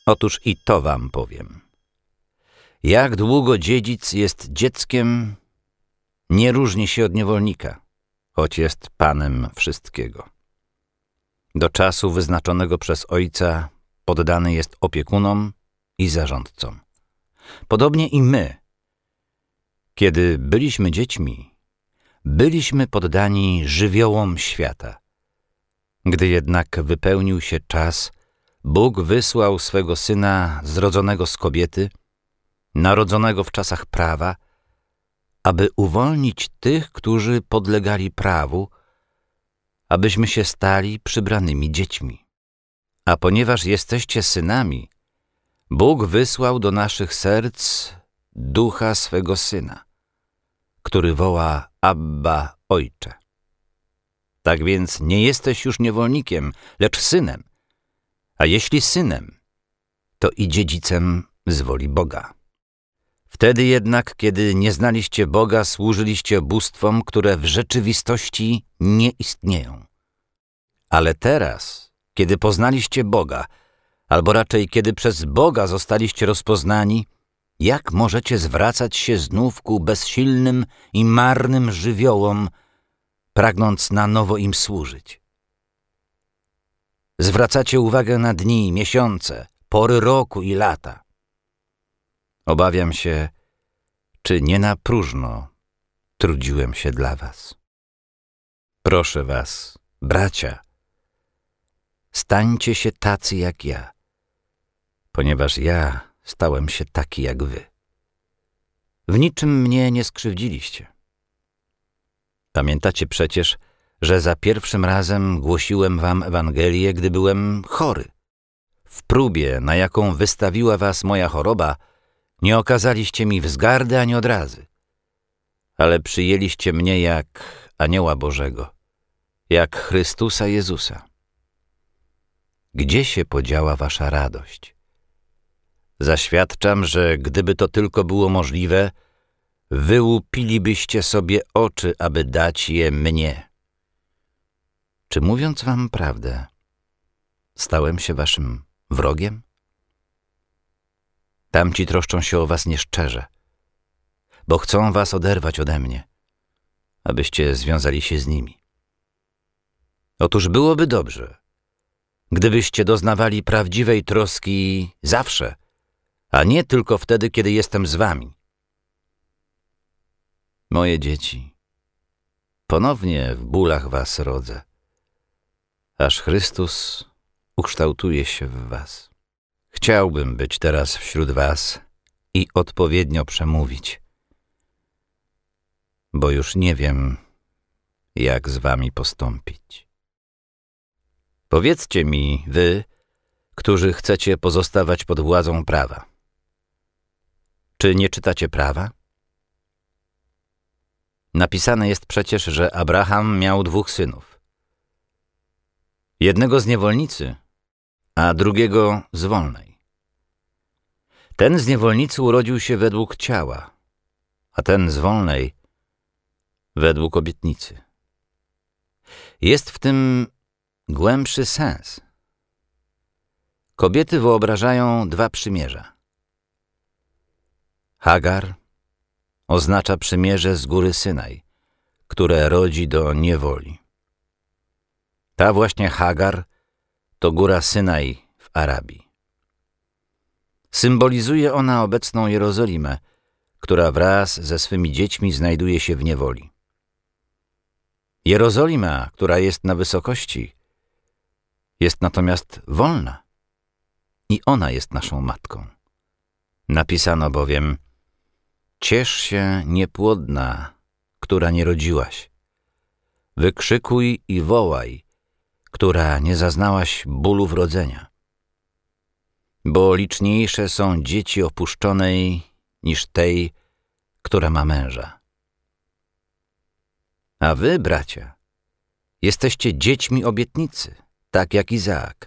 Otóż i to wam powiem. Jak długo dziedzic jest dzieckiem, nie różni się od niewolnika, choć jest panem wszystkiego. Do czasu wyznaczonego przez ojca poddany jest opiekunom i zarządcom. Podobnie i my, kiedy byliśmy dziećmi, byliśmy poddani żywiołom świata. Gdy jednak wypełnił się czas, Bóg wysłał swego Syna zrodzonego z kobiety, narodzonego w czasach prawa, aby uwolnić tych, którzy podlegali prawu, abyśmy się stali przybranymi dziećmi. A ponieważ jesteście synami, Bóg wysłał do naszych serc Ducha swego Syna, który woła: Abba, Ojcze. Tak więc nie jesteś już niewolnikiem, lecz synem, a jeśli synem, to i dziedzicem z woli Boga. Wtedy jednak, kiedy nie znaliście Boga, służyliście bóstwom, które w rzeczywistości nie istnieją. Ale teraz, kiedy poznaliście Boga, albo raczej kiedy przez Boga zostaliście rozpoznani, jak możecie zwracać się znów ku bezsilnym i marnym żywiołom, pragnąc na nowo im służyć? Zwracacie uwagę na dni, miesiące, pory roku i lata. Obawiam się, czy nie na próżno trudziłem się dla was. Proszę was, bracia, stańcie się tacy jak ja, ponieważ ja stałem się taki jak wy. W niczym mnie nie skrzywdziliście. Pamiętacie przecież, że za pierwszym razem głosiłem wam Ewangelię, gdy byłem chory. W próbie, na jaką wystawiła was moja choroba, nie okazaliście mi wzgardy ani odrazy, ale przyjęliście mnie jak anioła Bożego, jak Chrystusa Jezusa. Gdzie się podziała wasza radość? Zaświadczam, że gdyby to tylko było możliwe, wyłupilibyście sobie oczy, aby dać je mnie. Czy mówiąc wam prawdę, stałem się waszym wrogiem? Tamci troszczą się o was nieszczerze, bo chcą was oderwać ode mnie, abyście związali się z nimi. Otóż byłoby dobrze, gdybyście doznawali prawdziwej troski zawsze, a nie tylko wtedy, kiedy jestem z wami. Moje dzieci, ponownie w bólach was rodzę, aż Chrystus ukształtuje się w was. Chciałbym być teraz wśród was i odpowiednio przemówić, bo już nie wiem, jak z wami postąpić. Powiedzcie mi, wy, którzy chcecie pozostawać pod władzą prawa, czy nie czytacie prawa? Napisane jest przecież, że Abraham miał 2 synów. Jednego z niewolnicy, a drugiego z wolnej. Ten z niewolnicy urodził się według ciała, a ten z wolnej według obietnicy. Jest w tym głębszy sens. Kobiety wyobrażają 2 przymierza. Hagar oznacza przymierze z góry Synaj, które rodzi do niewoli. Ta właśnie Hagar to góra Synaj w Arabii. Symbolizuje ona obecną Jerozolimę, która wraz ze swymi dziećmi znajduje się w niewoli. Jerozolima, która jest na wysokości, jest natomiast wolna i ona jest naszą matką. Napisano bowiem: ciesz się, niepłodna, która nie rodziłaś. Wykrzykuj i wołaj, która nie zaznałaś bólu wrodzenia. Bo liczniejsze są dzieci opuszczonej niż tej, która ma męża. A wy, bracia, jesteście dziećmi obietnicy, tak jak Izaak.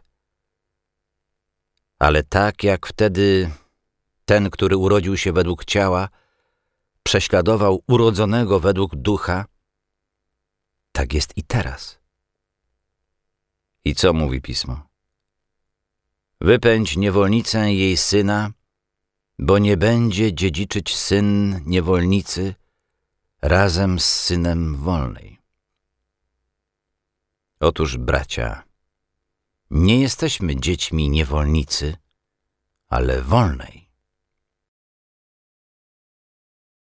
Ale tak jak wtedy ten, który urodził się według ciała, prześladował urodzonego według ducha, tak jest i teraz. I co mówi Pismo? Wypędź niewolnicę i jej syna, bo nie będzie dziedziczyć syn niewolnicy razem z synem wolnej. Otóż, bracia, nie jesteśmy dziećmi niewolnicy, ale wolnej.